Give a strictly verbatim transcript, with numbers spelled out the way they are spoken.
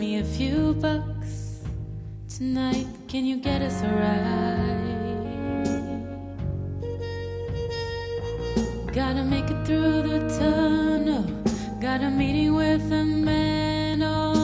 me a few bucks tonight. Can you get us a ride? Gotta make it through the tunnel. Got a meeting with a man. Oh,